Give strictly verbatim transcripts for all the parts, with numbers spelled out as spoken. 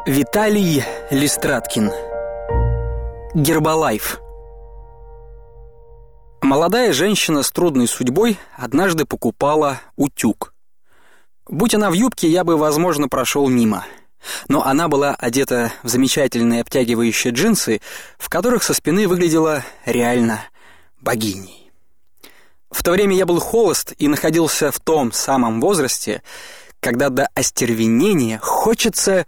Виталий Листраткин. Гербалайф. Молодая женщина с трудной судьбой однажды покупала утюг. Будь она в юбке, я бы, возможно, прошел мимо. Но она была одета в замечательные обтягивающие джинсы, в которых со спины выглядела реально богиней. В то время я был холост и находился в том самом возрасте, когда до остервенения хочется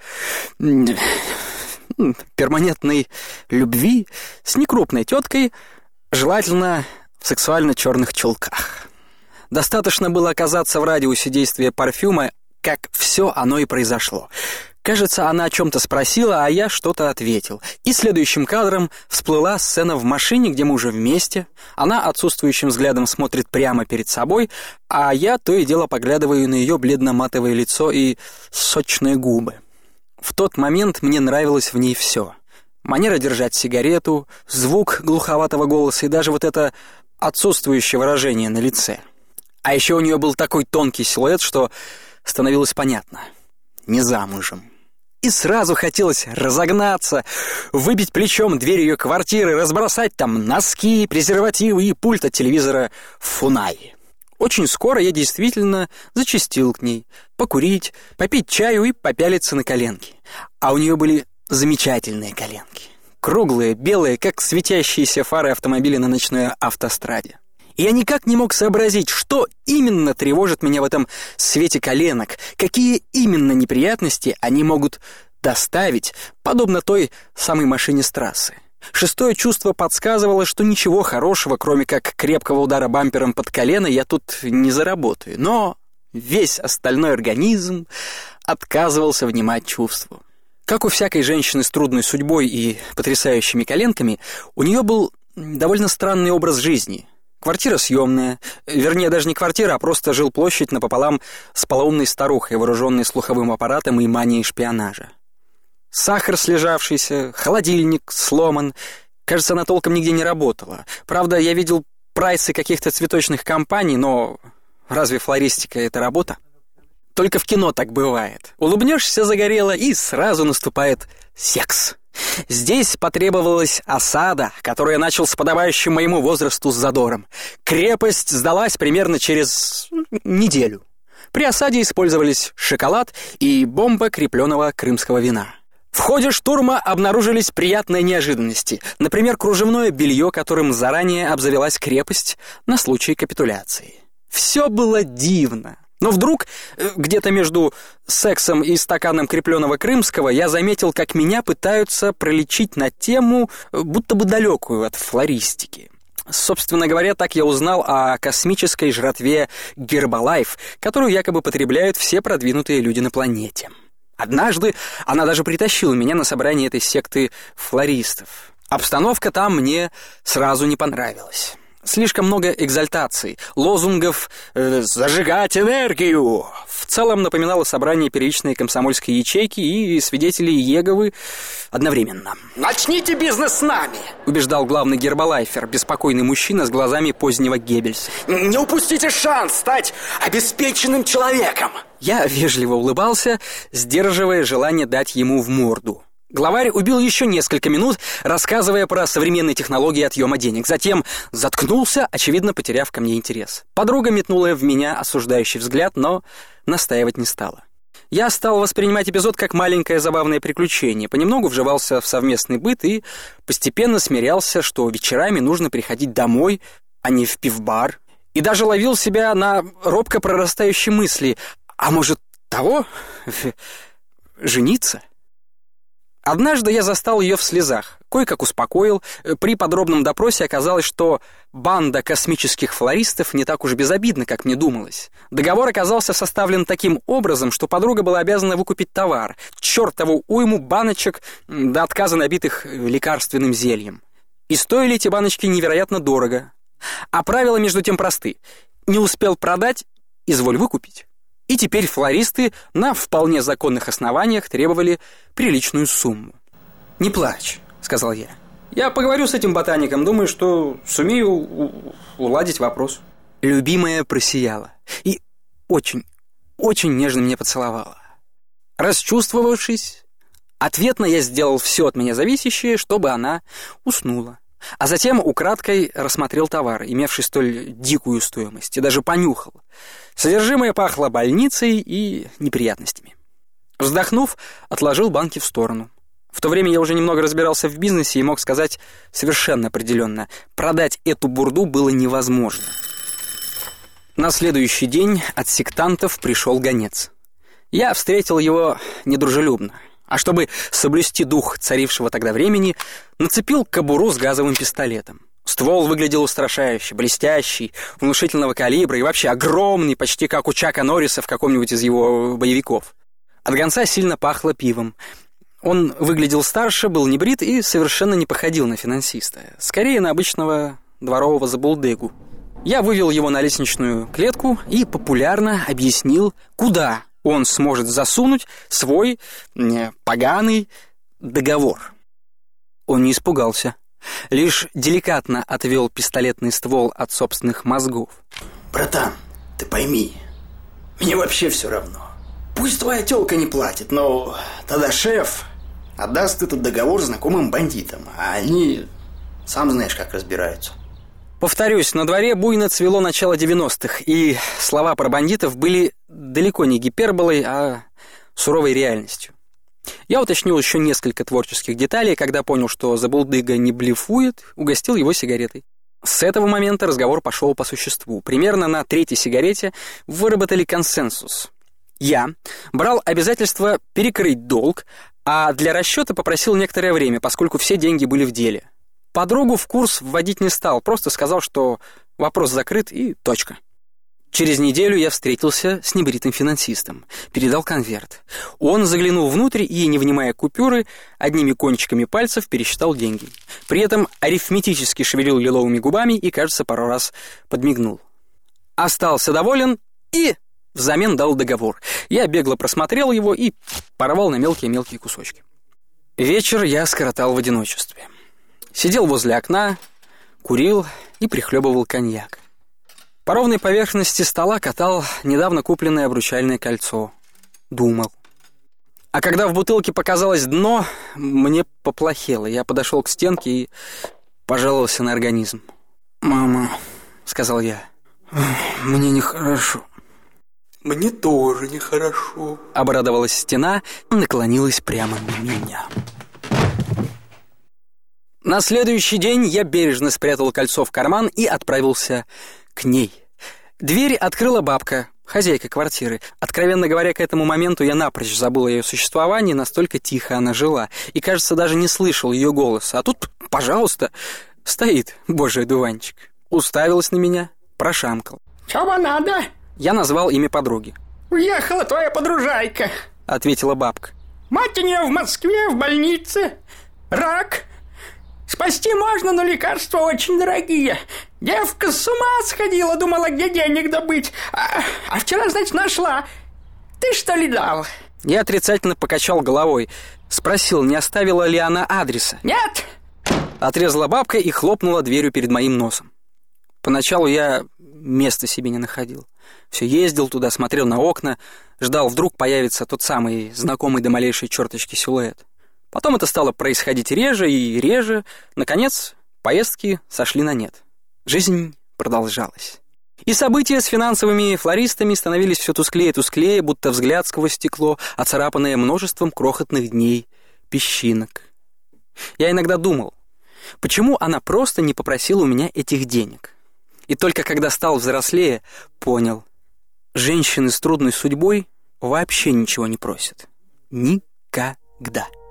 перманентной любви с некрупной теткой, желательно в сексуально черных чулках. Достаточно было оказаться в радиусе действия парфюма, как все оно и произошло. Кажется, она о чем-то спросила, а я что-то ответил. И следующим кадром всплыла сцена в машине, где мы уже вместе. Она отсутствующим взглядом смотрит прямо перед собой, а я то и дело поглядываю на ее бледно-матовое лицо и сочные губы. В тот момент мне нравилось в ней все. Манера держать сигарету, звук глуховатого голоса и даже вот это отсутствующее выражение на лице. А еще у нее был такой тонкий силуэт, что становилось понятно — не замужем. И сразу хотелось разогнаться, выбить плечом дверь ее квартиры, разбросать там носки, презервативы и пульт от телевизора Фунай. Очень скоро я действительно зачастил к ней покурить, попить чаю и попялиться на коленки. А у нее были замечательные коленки. Круглые, белые, как светящиеся фары автомобиля на ночной автостраде. И я никак не мог сообразить, что именно тревожит меня в этом свете коленок, какие именно неприятности они могут доставить, подобно той самой машине с трассы. Шестое чувство подсказывало, что ничего хорошего, кроме как крепкого удара бампером под колено, я тут не заработаю. Но весь остальной организм отказывался внимать чувству. Как у всякой женщины с трудной судьбой и потрясающими коленками, у нее был довольно странный образ жизни. Квартира съемная, вернее, даже не квартира, а просто жилплощадь напополам с полоумной старухой, вооруженной слуховым аппаратом и манией шпионажа. Сахар слежавшийся, холодильник сломан. Кажется, она толком нигде не работала. Правда, я видел прайсы каких-то цветочных компаний, но разве флористика — это работа? Только в кино так бывает. Улыбнешься загорело, и сразу наступает секс. Здесь потребовалась осада, которую я начал с подобающим моему возрасту с задором. Крепость сдалась примерно через неделю. При осаде использовались шоколад и бомба крепленого крымского вина. В ходе штурма обнаружились приятные неожиданности. Например, кружевное белье, которым заранее обзавелась крепость на случай капитуляции. Все было дивно. Но вдруг, где-то между сексом и стаканом крепленого крымского, я заметил, как меня пытаются пролечить на тему, будто бы далекую от флористики. Собственно говоря, так я узнал о космической жратве Гербалайф, которую якобы потребляют все продвинутые люди на планете. Однажды она даже притащила меня на собрание этой секты флористов. Обстановка там мне сразу не понравилась. Слишком много экзальтаций, лозунгов э, «зажигать энергию». В целом напоминало собрание первичной комсомольской ячейки и свидетелей Иеговы одновременно. «Начните бизнес с нами», — убеждал главный гербалайфер, беспокойный мужчина с глазами позднего Геббельса. «Не упустите шанс стать обеспеченным человеком». Я вежливо улыбался, сдерживая желание дать ему в морду. Главарь убил еще несколько минут, рассказывая про современные технологии отъема денег. Затем заткнулся, очевидно, потеряв ко мне интерес. Подруга метнула в меня осуждающий взгляд, но настаивать не стала. Я стал воспринимать эпизод как маленькое забавное приключение. Понемногу вживался в совместный быт и постепенно смирялся, что вечерами нужно приходить домой, а не в пивбар. И даже ловил себя на робко прорастающей мысли: а может того? Жениться? Однажды я застал ее в слезах, кое-как успокоил. При подробном допросе оказалось, что банда космических флористов не так уж безобидна, как мне думалось. Договор оказался составлен таким образом, что подруга была обязана выкупить товар, чертову уйму баночек до отказа набитых лекарственным зельем. И стоили эти баночки невероятно дорого. А правила между тем просты: не успел продать — изволь выкупить. И теперь флористы на вполне законных основаниях требовали приличную сумму. «Не плачь», — сказал я. «Я поговорю с этим ботаником, думаю, что сумею у- уладить вопрос». Любимая просияла и очень, очень нежно меня поцеловала. Расчувствовавшись, Ответно я сделал все от меня зависящее, чтобы она уснула. А затем украдкой рассмотрел товар, имевший столь дикую стоимость, и даже понюхал. Содержимое пахло больницей и неприятностями. Вздохнув, отложил банки в сторону. В то время я уже немного разбирался в бизнесе и мог сказать совершенно определенно: продать эту бурду было невозможно. На следующий день от сектантов пришел гонец. Я встретил его недружелюбно, а чтобы соблюсти дух царившего тогда времени, нацепил кобуру с газовым пистолетом. Ствол выглядел устрашающе, блестящий, внушительного калибра и вообще огромный, почти как у Чака Норриса в каком-нибудь из его боевиков. От гонца сильно пахло пивом. Он выглядел старше, был небрит и совершенно не походил на финансиста. Скорее, на обычного дворового забулдыгу. Я вывел его на лестничную клетку и популярно объяснил, куда он сможет засунуть свой не, поганый договор. Он не испугался, лишь деликатно отвел пистолетный ствол от собственных мозгов. «Братан, ты пойми, мне вообще все равно. Пусть твоя тёлка не платит, но тогда шеф отдаст этот договор знакомым бандитам, а они, сам знаешь, как разбираются». Повторюсь, на дворе буйно цвело начало девяностых, и слова про бандитов были далеко не гиперболой, а суровой реальностью. Я уточнил еще несколько творческих деталей, когда понял, что забулдыга не блефует, угостил его сигаретой. С этого момента разговор пошел по существу. Примерно на третьей сигарете выработали консенсус. Я брал обязательство перекрыть долг, а для расчета попросил некоторое время, поскольку все деньги были в деле. Подругу в курс вводить не стал, просто сказал, что вопрос закрыт и точка. Через неделю я встретился с небритым финансистом, передал конверт. Он заглянул внутрь и, не вынимая купюры, одними кончиками пальцев пересчитал деньги. При этом арифметически шевелил лиловыми губами и, кажется, пару раз подмигнул. Остался доволен и взамен дал договор. Я бегло просмотрел его и порвал на мелкие-мелкие кусочки. Вечер я скоротал в одиночестве. Сидел возле окна, курил и прихлебывал коньяк. По ровной поверхности стола катал недавно купленное обручальное кольцо. Думал. А когда в бутылке показалось дно, мне поплохело. Я подошел к стенке и пожаловался на организм. «Мама», — сказал я, — «мне нехорошо». «Мне тоже нехорошо», — обрадовалась стена и наклонилась прямо на меня. На следующий день я бережно спрятал кольцо в карман и отправился к ней. Дверь открыла бабка, хозяйка квартиры. Откровенно говоря, к этому моменту я напрочь забыл о ее существовании, настолько тихо она жила, и, кажется, даже не слышал ее голоса. А тут, пожалуйста, стоит божий дуванчик. Уставилась на меня, прошамкал. «Чего надо?» Я назвал имя подруги. «Уехала твоя подружайка», — ответила бабка. «Мать у нее в Москве, в больнице. Рак. Спасти можно, но лекарства очень дорогие. Девка с ума сходила, думала, где денег добыть. А, а вчера, значит, нашла. Ты что ли дал?» Я отрицательно покачал головой. Спросил, не оставила ли она адреса. «Нет!» Отрезала бабка и хлопнула дверью перед моим носом. Поначалу я места себе не находил. Все ездил туда, смотрел на окна, ждал, вдруг появится тот самый знакомый до малейшей черточки силуэт. Потом это стало происходить реже и реже. Наконец, поездки сошли на нет. Жизнь продолжалась. И события с финансовыми флористами становились все тусклее и тусклее, будто взгляд сквозь стекло, оцарапанное множеством крохотных дней, песчинок. Я иногда думал, почему она просто не попросила у меня этих денег? И только когда стал взрослее, понял, женщины с трудной судьбой вообще ничего не просят. Никогда.